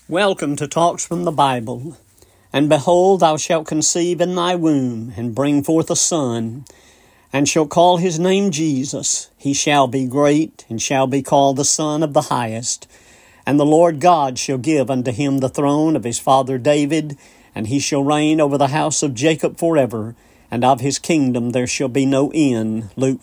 Welcome to Talks from the Bible. And behold, thou shalt conceive in thy womb, and bring forth a son, and shalt call his name Jesus. He shall be great, and shall be called the Son of the Highest. And the Lord God shall give unto him the throne of his father David, and he shall reign over the house of Jacob forever, and of his kingdom there shall be no end. Luke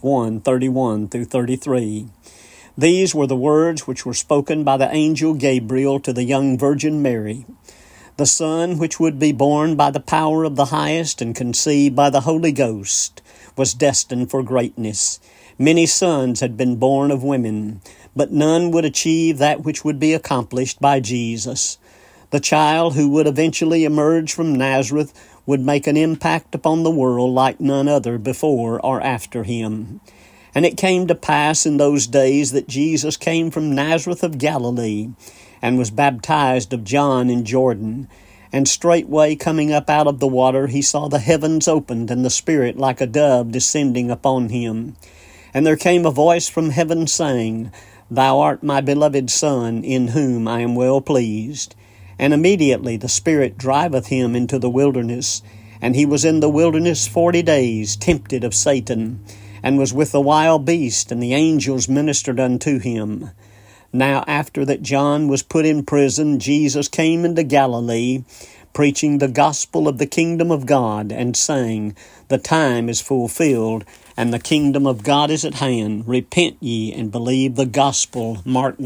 1:31-33. These were the words which were spoken by the angel Gabriel to the young Virgin Mary. The Son which would be born by the power of the highest and conceived by the Holy Ghost was destined for greatness. Many sons had been born of women, but none would achieve that which would be accomplished by Jesus. The child who would eventually emerge from Nazareth would make an impact upon the world like none other before or after him. And it came to pass in those days that Jesus came from Nazareth of Galilee, and was baptized of John in Jordan. And straightway coming up out of the water, he saw the heavens opened, and the Spirit like a dove descending upon him. And there came a voice from heaven saying, Thou art my beloved Son, in whom I am well pleased. And immediately the Spirit driveth him into the wilderness, and he was in the wilderness 40 days, tempted of Satan, and was with the wild beast, and the angels ministered unto him. Now after that John was put in prison, Jesus came into Galilee, preaching the gospel of the kingdom of God, and saying, The time is fulfilled, and the kingdom of God is at hand. Repent ye, and believe the gospel. Mark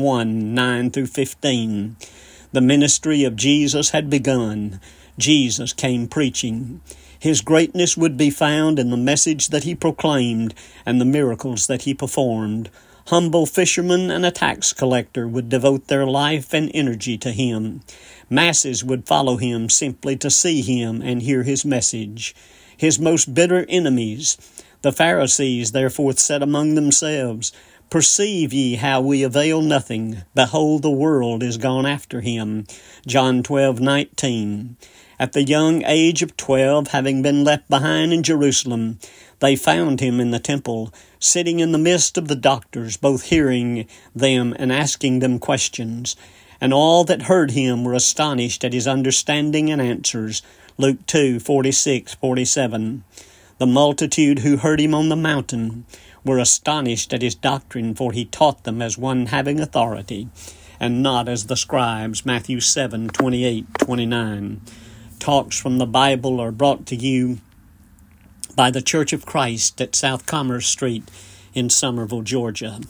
1:9-15. The ministry of Jesus had begun. Jesus came preaching. His greatness would be found in the message that he proclaimed and the miracles that he performed. Humble fishermen and a tax collector would devote their life and energy to him. Masses would follow him simply to see him and hear his message. His most bitter enemies, the Pharisees, therefore said among themselves, Perceive ye how we avail nothing. Behold, the world is gone after him. John 12:19. At the young age of 12, having been left behind in Jerusalem, they found him in the temple, sitting in the midst of the doctors, both hearing them and asking them questions. And all that heard him were astonished at his understanding and answers. Luke 2:46-47. The multitude who heard him on the mountain were astonished at his doctrine, for he taught them as one having authority, and not as the scribes. Matthew 7:28-29. Talks from the Bible are brought to you by the Church of Christ at South Commerce Street in Summerville, Georgia.